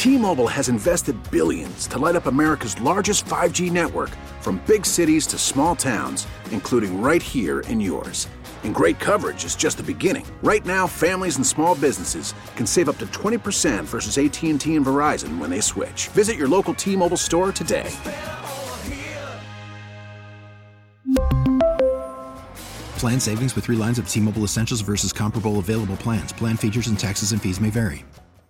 T-Mobile has invested billions to light up America's largest 5G network, from big cities to small towns, including right here in yours. And great coverage is just the beginning. Right now, families and small businesses can save up to 20% versus AT&T and Verizon when they switch. Visit your local T-Mobile store today. Plan savings with 3 lines of T-Mobile Essentials versus comparable available plans. Plan features and taxes and fees may vary.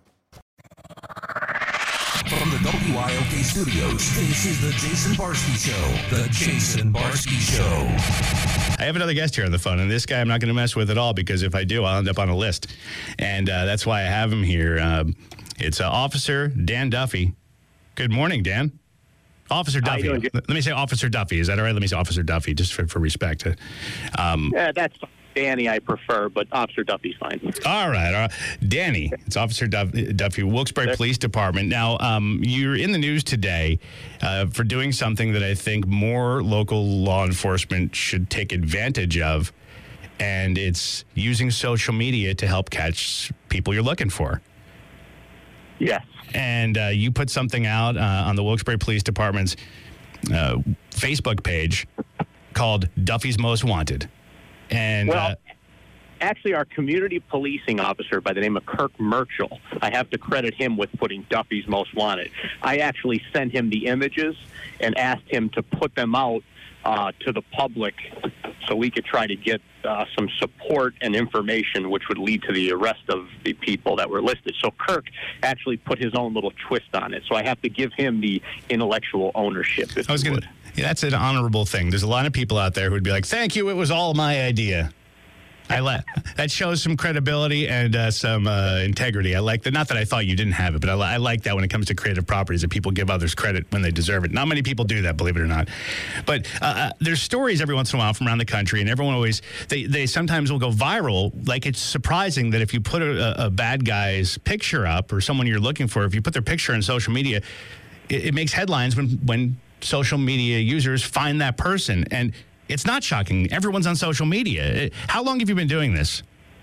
From the WILK studios, this is the Jason Barsky Show. The Jason Barsky Show. I have another guest here on the phone, and this guy I'm not going to mess with at all, because if I do, I'll end up on a list. And that's why I have him here. It's Officer Dan Duffy. Good morning, Dan. Officer Duffy. Let me say Officer Duffy. Is that all right? Let me say Officer Duffy, just for respect. Yeah, that's Danny I prefer, but Officer Duffy's fine. All right. Danny, it's Officer Duffy, Wilkes-Barre Police Department. Now, you're in the news today for doing something that I think more local law enforcement should take advantage of, and it's using social media to help catch people you're looking for. Yes. And you put something out on the Wilkes-Barre Police Department's Facebook page called Duffy's Most Wanted. And actually, our community policing officer by the name of Kirk Merchel, I have to credit him with putting Duffy's Most Wanted. I actually sent him the images and asked him to put them out to the public so we could try to get some support and information which would lead to the arrest of the people that were listed. So Kirk actually put his own little twist on it. So I have to give him the intellectual ownership. Yeah, that's an honorable thing. There's a lot of people out there who would be like, thank you, it was all my idea. That shows some credibility and some integrity. I like that. Not that I thought you didn't have it, but I like that when it comes to creative properties, that people give others credit when they deserve it. Not many people do that, believe it or not. But there's stories every once in a while from around the country, and everyone always, they sometimes will go viral. Like, it's surprising that if you put a bad guy's picture up, or someone you're looking for, if you put their picture on social media, it makes headlines when social media users find that person. And it's not shocking. Everyone's on social media. How long have you been doing this?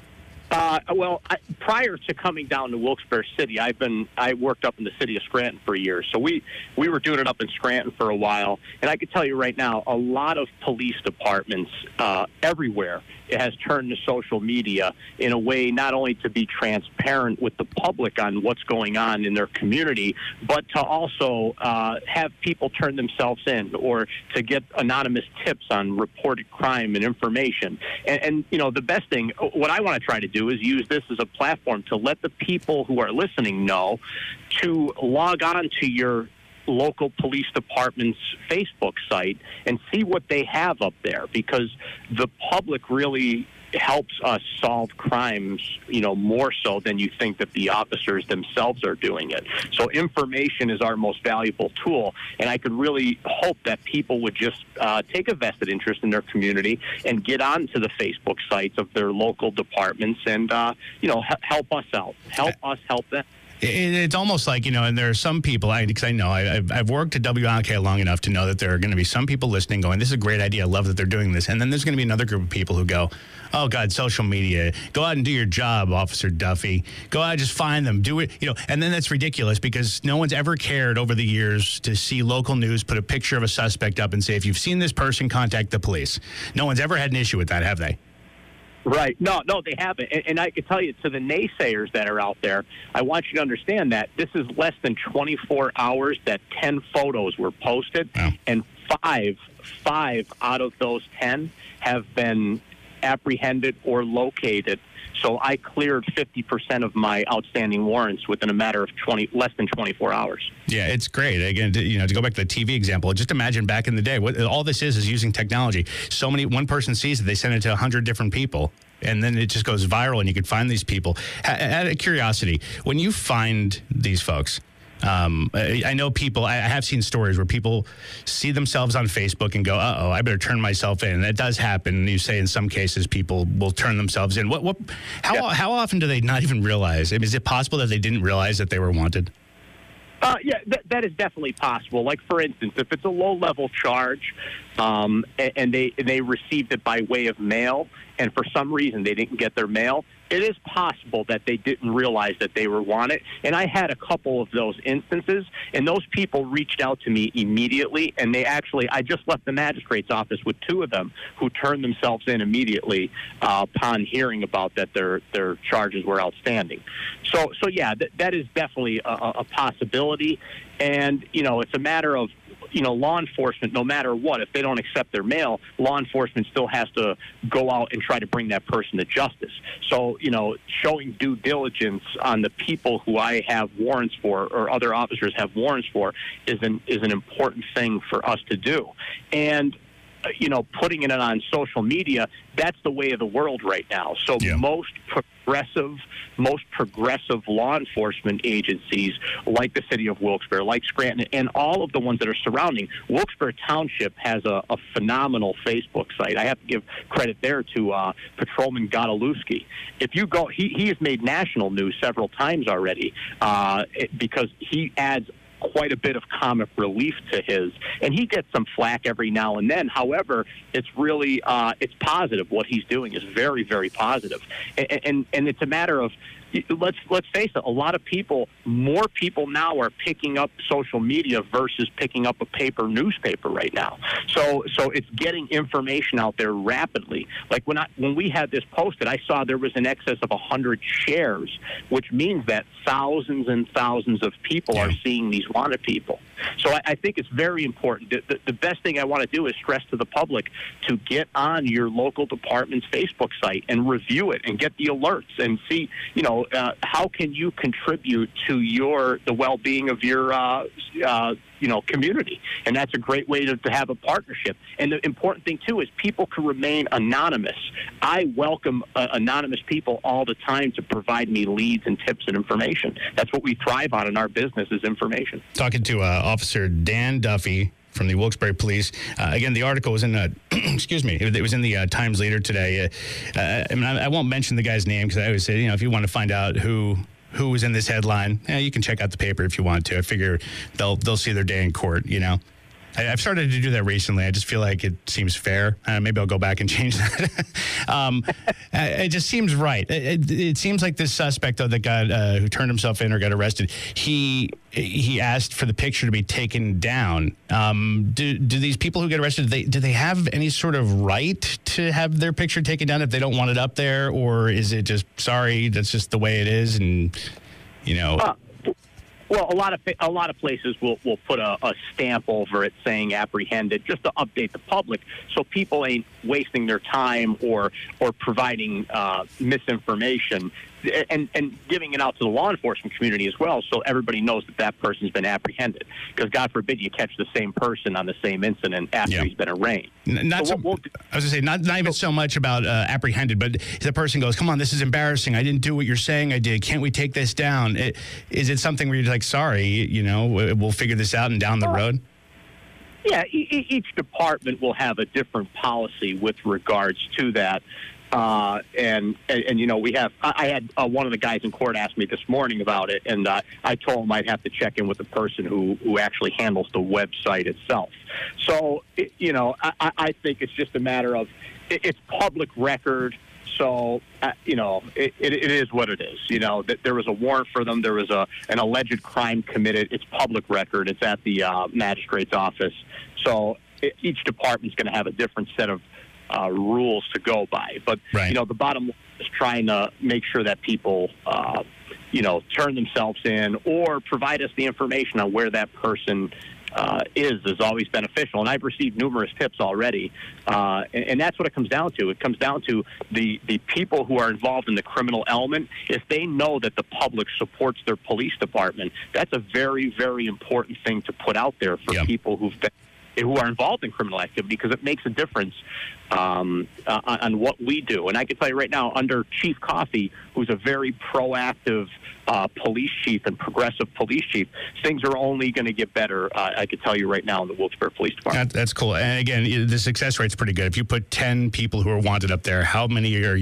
Prior to coming down to Wilkes-Barre City, I worked up in the city of Scranton for a year. So we were doing it up in Scranton for a while. And I can tell you right now, a lot of police departments everywhere has turned to social media in a way not only to be transparent with the public on what's going on in their community, but to also have people turn themselves in, or to get anonymous tips on reported crime and information. And you know, the best thing, what I want to try to do is use this as a platform to let the people who are listening know to log on to your local police department's Facebook site and see what they have up there, because the public really helps us solve crimes, you know, more so than you think that the officers themselves are doing it. So information is our most valuable tool, and I could really hope that people would just take a vested interest in their community and get onto the Facebook sites of their local departments and, help us out. Help us help them. It's almost like, you know, and there are some people, because I know I've worked at WILK long enough to know that there are going to be some people listening going, this is a great idea, I love that they're doing this. And then there's going to be another group of people who go, oh, God, social media. Go out and do your job, Officer Duffy. Go out and just find them. Do it, you know. And then that's ridiculous, because no one's ever cared over the years to see local news put a picture of a suspect up and say, if you've seen this person, contact the police. No one's ever had an issue with that, have they? Right. No, they haven't. And I can tell you, to the naysayers that are out there, I want you to understand that this is less than 24 hours that 10 photos were posted, and five out of those 10 have been apprehended or located. So I cleared 50% of my outstanding warrants within a matter of less than 24 hours. Yeah, it's great. Again, to go back to the TV example, just imagine back in the day, what all this is using technology. One person sees it, they send it to 100 different people, and then it just goes viral, and you can find these people. Out of curiosity, when you find these folks, I know people, I have seen stories where people see themselves on Facebook and go, uh-oh, I better turn myself in. And that does happen. You say in some cases people will turn themselves in. How often do they not even realize? I mean, is it possible that they didn't realize that they were wanted? That is definitely possible. Like, for instance, if it's a low-level charge and they received it by way of mail, and for some reason they didn't get their mail, it is possible that they didn't realize that they were wanted. And I had a couple of those instances, and those people reached out to me immediately, and I just left the magistrate's office with 2 of them who turned themselves in immediately upon hearing about that their charges were outstanding. So yeah, that is definitely a possibility. And, it's a matter of, law enforcement, no matter what, if they don't accept their mail, law enforcement still has to go out and try to bring that person to justice. So, showing due diligence on the people who I have warrants for or other officers have warrants for is an important thing for us to do. And, putting it on social media, that's the way of the world right now. So most progressive law enforcement agencies like the city of Wilkes-Barre, like Scranton, and all of the ones that are surrounding. Wilkes-Barre Township has a phenomenal Facebook site. I have to give credit there to Patrolman Godalewski. If you go, he has made national news several times already because he adds quite a bit of comic relief to his, and he gets some flack every now and then. However, it's really it's positive. What he's doing is very, very positive, and it's a matter of, let's face it, a lot of people, more people now are picking up social media versus picking up a paper newspaper right now. So it's getting information out there rapidly. Like when we had this posted, I saw there was in excess of 100 shares, which means that thousands and thousands of people are seeing these wanted people. So I think it's very important. The best thing I want to do is stress to the public to get on your local department's Facebook site and review it and get the alerts and see, how can you contribute to the well-being of your community. And that's a great way to have a partnership. And the important thing, too, is people can remain anonymous. I welcome anonymous people all the time to provide me leads and tips and information. That's what we thrive on in our business is information. Talking to Officer Dan Duffy from the Wilkes-Barre Police. Again, the article was in excuse me, it was in the Times Leader today. I won't mention the guy's name because I always say, if you want to find out who was in this headline, you can check out the paper if you want to. I figure they'll see their day in court, I've started to do that recently. I just feel like it seems fair. Maybe I'll go back and change that. It just seems right. It seems like this suspect, though, that got who turned himself in or got arrested, he asked for the picture to be taken down. Do these people who get arrested, do they have any sort of right to have their picture taken down if they don't want it up there? Or is it just, sorry, that's just the way it is? And, Well, a lot of places will put a stamp over it saying apprehended just to update the public so people ain't wasting their time or providing misinformation and giving it out to the law enforcement community as well so everybody knows that person's been apprehended. Because God forbid you catch the same person on the same incident after he's been arraigned. I was going to say, not even so much about apprehended, but the person goes, come on, this is embarrassing. I didn't do what you're saying I did. Can't we take this down? Is it something where you're like, sorry, we'll figure this out and down the road? Yeah, each department will have a different policy with regards to that. And we have. I had one of the guys in court ask me this morning about it, and I told him I'd have to check in with the person who actually handles the website itself. So, I think it's just a matter of it's public record. So, it is what it is. That there was a warrant for them. There was an alleged crime committed. It's public record. It's at the magistrate's office. So each department's going to have a different set of rules to go by. But, the bottom line is trying to make sure that people, turn themselves in or provide us the information on where that person is always beneficial. And I've received numerous tips already. And that's what it comes down to. It comes down to the people who are involved in the criminal element. If they know that the public supports their police department, that's a very, very important thing to put out there for people who are involved in criminal activity, because it makes a difference on what we do. And I can tell you right now, under Chief Coffey, who's a very proactive police chief and progressive police chief, things are only going to get better, I can tell you right now, in the Wilkes-Barre Police Department. That's cool. And again, the success rate's pretty good. If you put 10 people who are wanted up there, how many are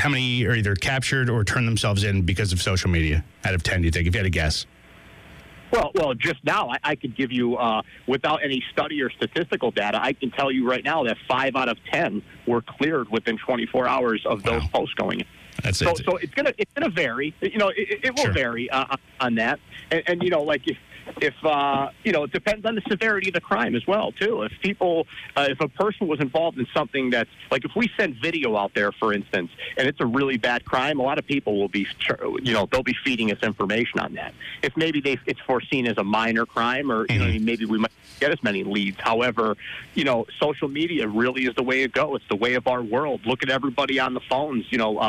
either captured or turn themselves in because of social media out of 10, do you think, if you had to guess? Well, just now, I could give you, without any study or statistical data, I can tell you right now that 5 out of 10 were cleared within 24 hours of those posts going in. That's so, it. So it's gonna vary. It will vary on that, and like if it depends on the severity of the crime as well too. If people, if a person was involved in something that's like, if we send video out there, for instance, and it's a really bad crime, a lot of people will be, they'll be feeding us information on that. If maybe it's foreseen as a minor crime, or maybe we might get as many leads. However, social media really is the way to go. It's the way of our world. Look at everybody on the phones.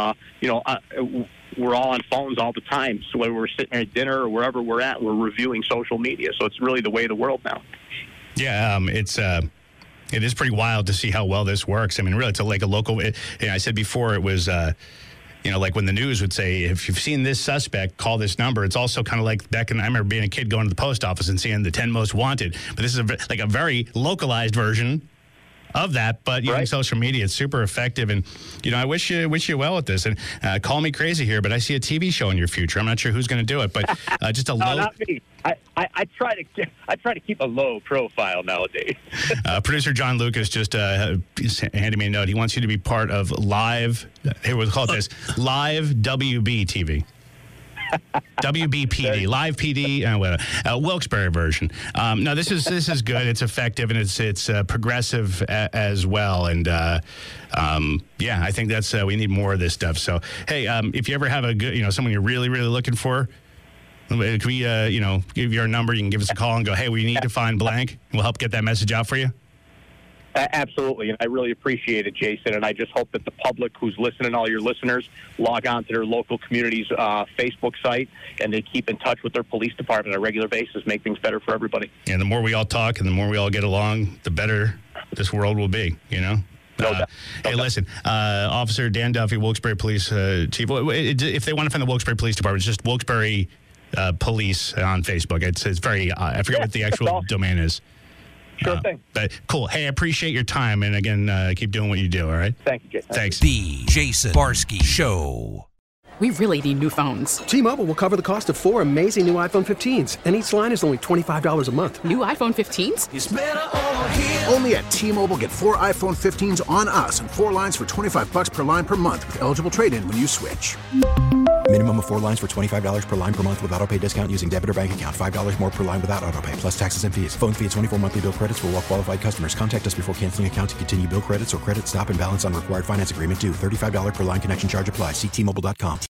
We're all on phones all the time. So whether we're sitting at dinner or wherever we're at, we're reviewing social media. So it's really the way of the world now. Yeah, it is pretty wild to see how well this works. I mean, really, it's like a local. I said before, it was. Like when the news would say, if you've seen this suspect, call this number. It's also kind of like back in, I remember being a kid going to the post office and seeing the 10 most wanted. But this is a very localized version of that, but using social media, it's super effective. And, I wish you well with this. And call me crazy here, but I see a TV show in your future. I'm not sure who's going to do it, but just a low. Not me. I try to keep a low profile nowadays. Producer John Lucas just handed me a note. He wants you to be part of live. Here, we'll call it this: Live WB TV. WBPD, Live PD, Wilkes-Barre version. No, this is good. It's effective, and it's progressive as well. And I think that's we need more of this stuff. So hey, if you ever have a good, someone you're really looking for, can we give you our number? You can give us a call and go, hey, we need to find blank. We'll help get that message out for you. Absolutely, and I really appreciate it, Jason, and I just hope that the public who's listening, all your listeners, log on to their local community's Facebook site, and they keep in touch with their police department on a regular basis, make things better for everybody. And the more we all talk and the more we all get along, the better this world will be, No doubt. Listen, Officer Dan Duffy, Wilkes-Barre Police Chief, if they want to find the Wilkes-Barre Police Department, it's just Wilkes-Barre Police on Facebook. It's very, I forget what the actual domain is. Sure thing. But cool. Hey, I appreciate your time. And again, keep doing what you do, all right? Thank you, Jason. Thanks. The Jason Barsky Show. We really need new phones. T-Mobile will cover the cost of 4 amazing new iPhone 15s, and each line is only $25 a month. New iPhone 15s? It's better over here. Only at T-Mobile, get 4 iPhone 15s on us and 4 lines for $25 per line per month with eligible trade-in when you switch. Minimum of 4 lines for $25 per line per month with auto-pay discount using debit or bank account. $5 more per line without auto-pay, plus taxes and fees. Phone fee at 24 monthly bill credits for well-qualified customers. Contact us before canceling account to continue bill credits or credit stop and balance on required finance agreement due. $35 per line connection charge applies. See T-Mobile.com.